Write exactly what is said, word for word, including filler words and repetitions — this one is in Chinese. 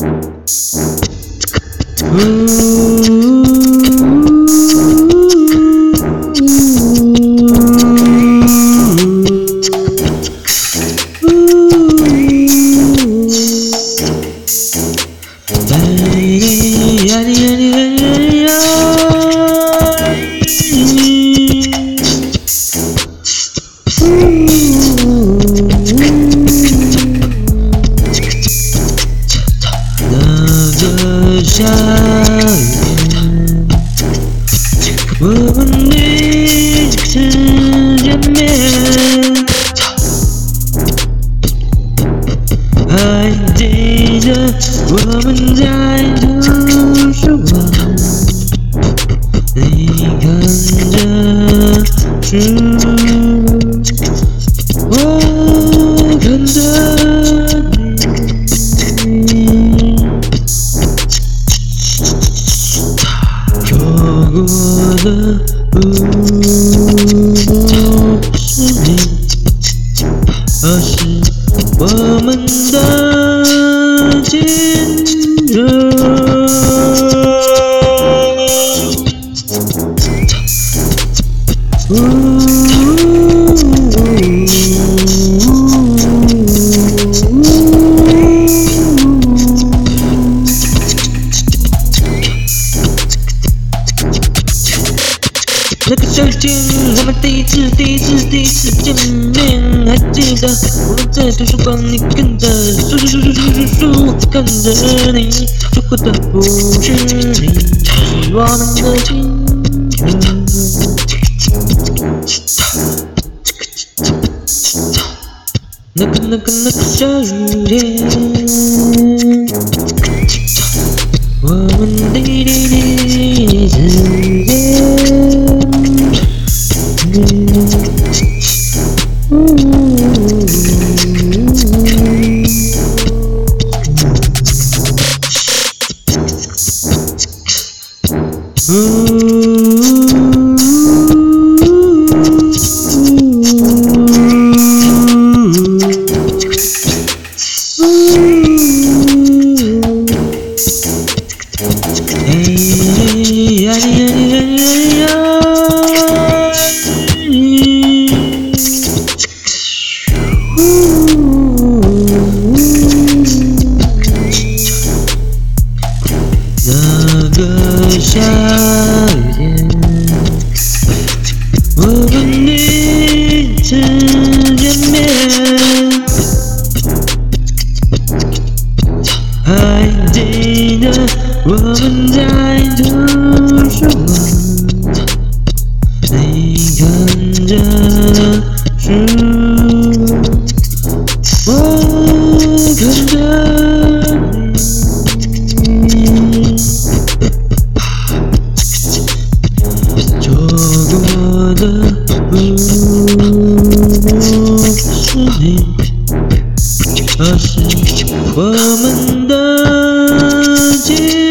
夏天，我们第一次见面，还记得我们在图书馆，你看着书，我看着你。错过的不是你，而是我们的坚韧。那个夏天，我们第一次、第一次、第一次见面，还记得我们在图书馆，你跟着数数数数数数数，看着你，错过的不是你，是我们的青春。那个那个那个下雨天，我们第一第一次见。那个夏天，我们第一次见面，还记得我们在图书馆，你看着书，我看着你。错过的不是你，而是我们的结